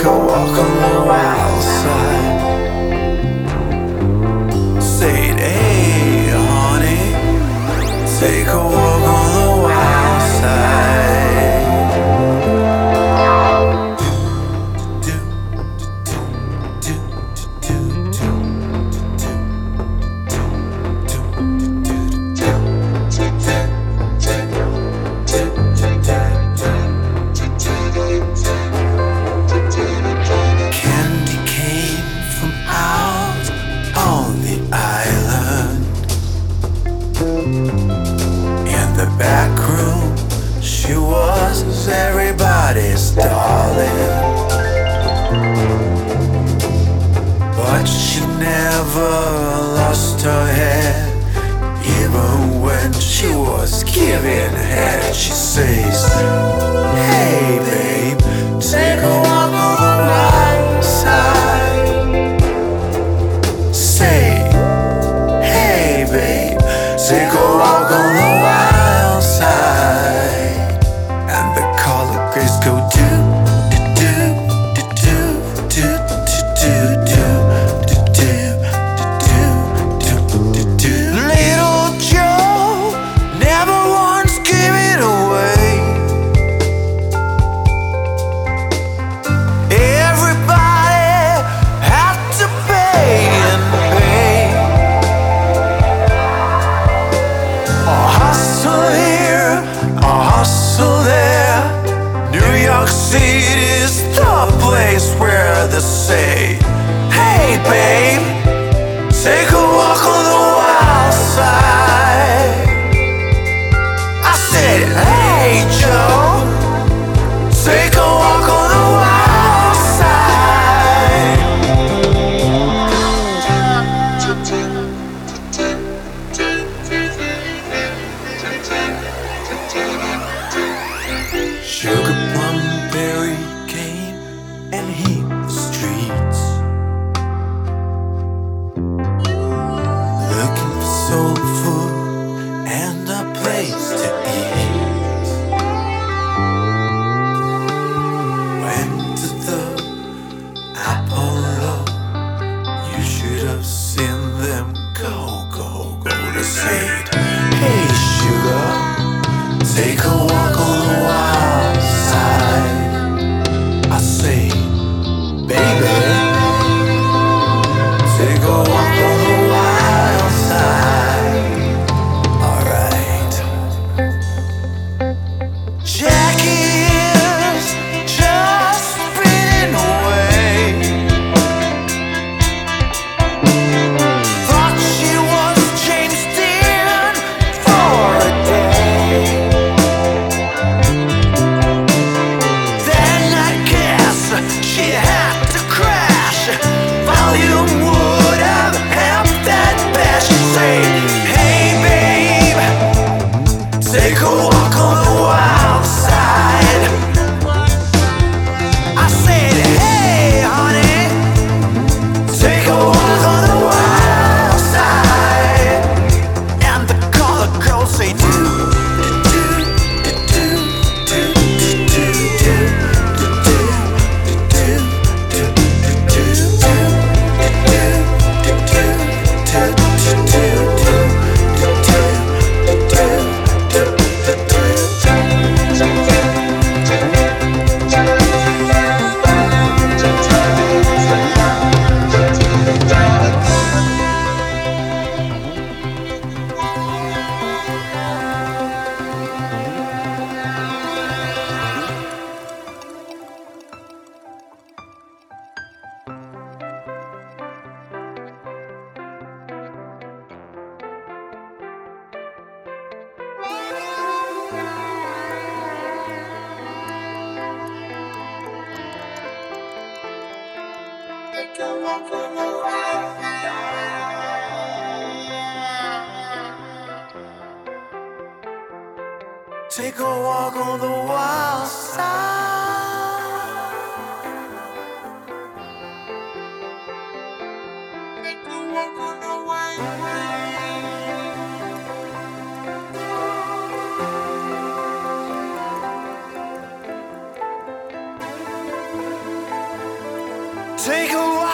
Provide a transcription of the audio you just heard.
a walk on the wild side. Say it, hey, honey. Take a walk on the wild side. Candy came from out on the island. In the back room, she was everybody's darling. But she never lost her head. Even when she was giving head, she says, hey babe, take a walk on the wild side. Say, hey babe, take a walk on the wild side. And the color grays go do do do do do do do do do do do. Little Joe never once gave it away. Everybody had to pay and pay. A hustle here, a hustle there. New York City's the place where they say, hey babe, take a walk on the wild side. I said, hey Joe, take a walk on the wild side. Sugar Plum Berry came and heat the streets, looking for soul food and a place to eat. Went to the Apollo, you should have seen them go, go, go. They said, hey sugar, take a walk on the wild side. I say, baby, take a walk on the wild side. Alright. Jackie is just spinning away. Thought she was James Dean for a day. Then I guess she had to crash. Volume would have helped that bash. She said, hey babe, take a walk on the wild side. I said, hey honey, take a walk on the wild side. And the color girls say do do do do do do do take a walk on the wild side. Take a walk on the wild side. Take a